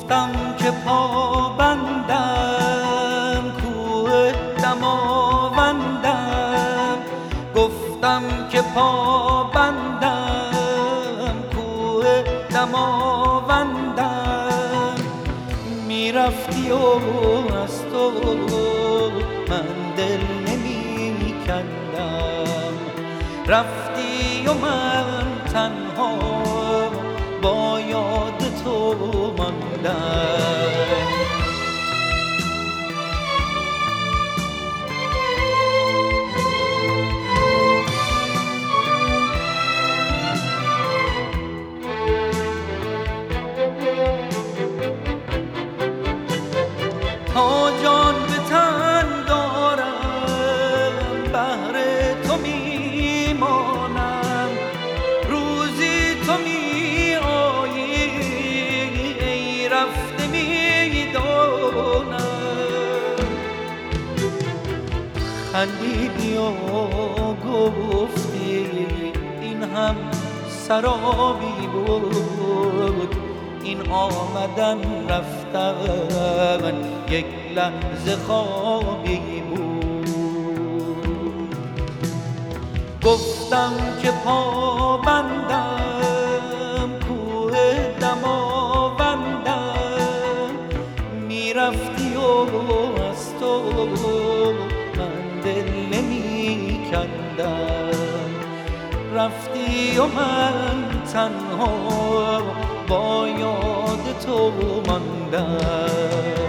گفتم که پابندم کوه دماوندم، گفتم که پابندم کوه دماوندم. میرفتی و از تو من دل نمی کندم، رفتی و من تنها با یاد تو ماندم. تا جان به تن دارم بهر تو میمانم، روزی تو می آیی ای رفته میدانم. خندیدی و گفتی این هم سرابی بود، این آمدن رفتن یک لحظه خوابی بود. گفتم که پابندم کوه دماوندم، میرفتی و از تو من دل نمی کندم، رفتی و من تنها با یاد تو ماندم.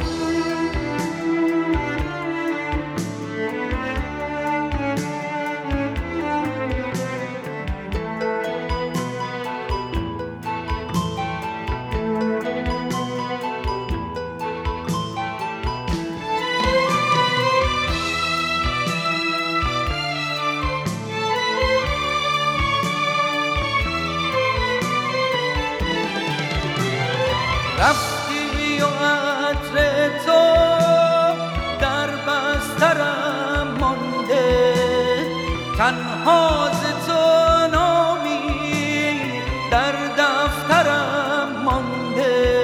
رفتی و عطر تو در بسترم مانده، تنها ز تو نامی در دفترم مانده.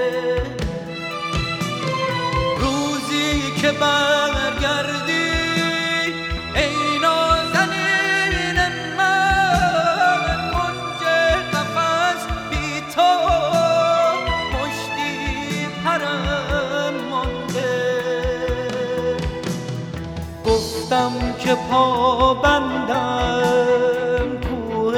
روزی که برگردی ای نازنین من، کنج قفس بی تو گفتم که پابندم کوه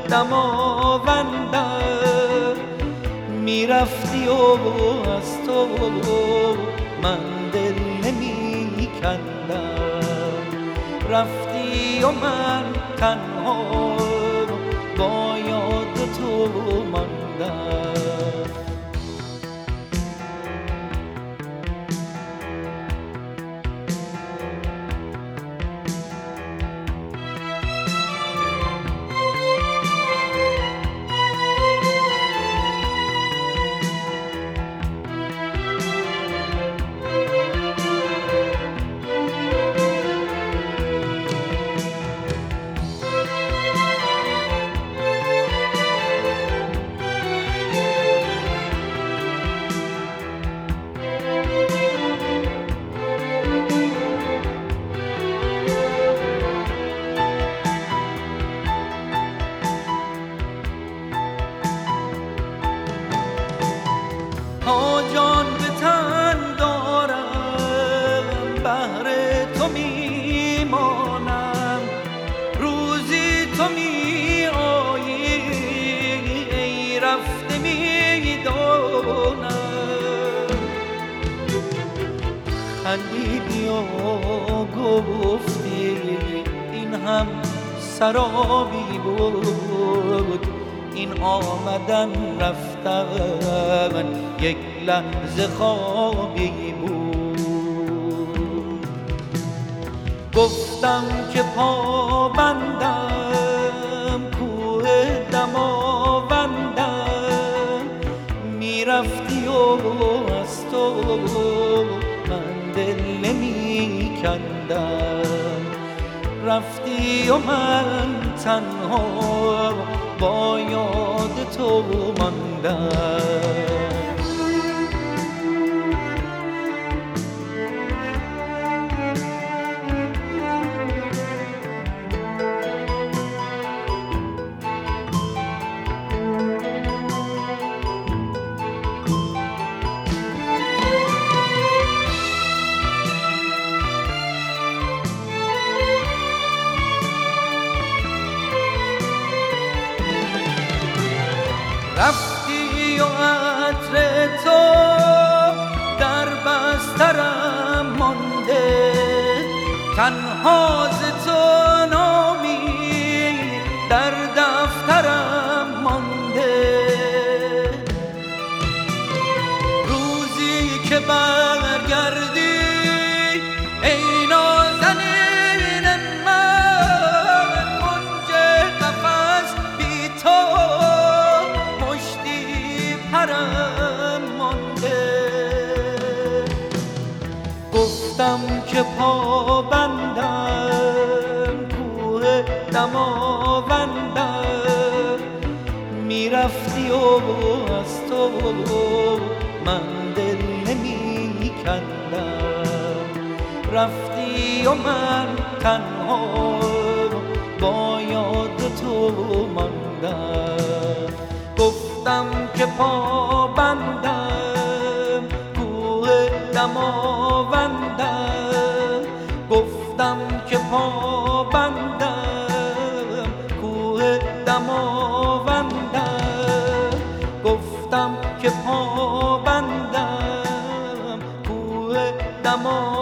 دماوندم، میرفتی و از تو من دل نمی کندم، رفتی و من تنها با یاد تو ماندم. تا جان به تن دارم بهر تو میمانم، روزی تو می آیی ای رفته میدانم. خندیدی و گفتی این هم سرابی بود، این آمدن رفتن یک لحظه خوابی بود. گفتم که پابندم کوه دماوندم، میرفتی و از تو من دل نمی کندم، رفتی و من تنها با یاد تو ماندم. تنها ز تو نامی در دفترم مانده. روزی که برگردی ای نازنین من، کنج قفس بی تو مشتی پرم مانده. گفتم که پابندم کوه دماوندم، میرفتی و از تو من دل نمی کندم. رفتی و من تنها با یاد تو ماندم. گفتم که پابندم کوه دماوندم، گفتم که پابندم کوه دماوندم، گفتم که پابندم کوه دماوندم.